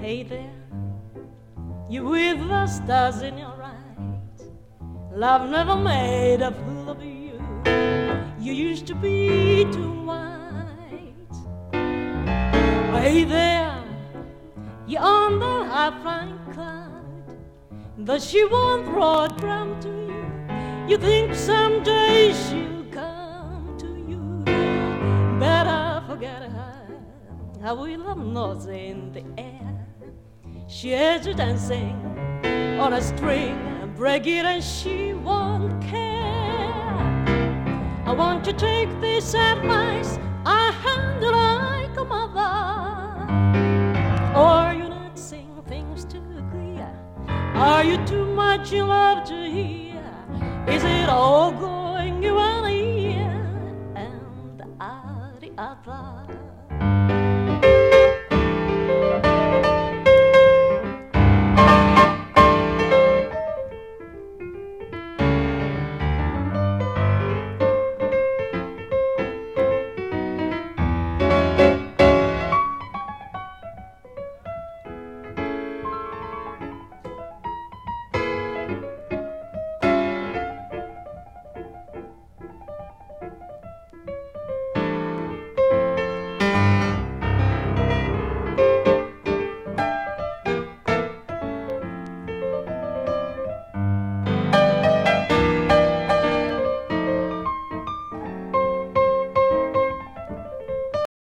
Hey there, you with the stars in your eyes. Love never made a fool of you. You used to be too wise. Hey there, you're on the high-flying cloud, but she won't throw a drum to you. You think someday she'll come to you. Better forget her. How we love notes in the air. She has you dancing on a string, break it and she won't care. I want to take this advice I handle like a mother. Or you not sing things too clear? Are you too much in love to hear? Is it all going you want to hear and the other?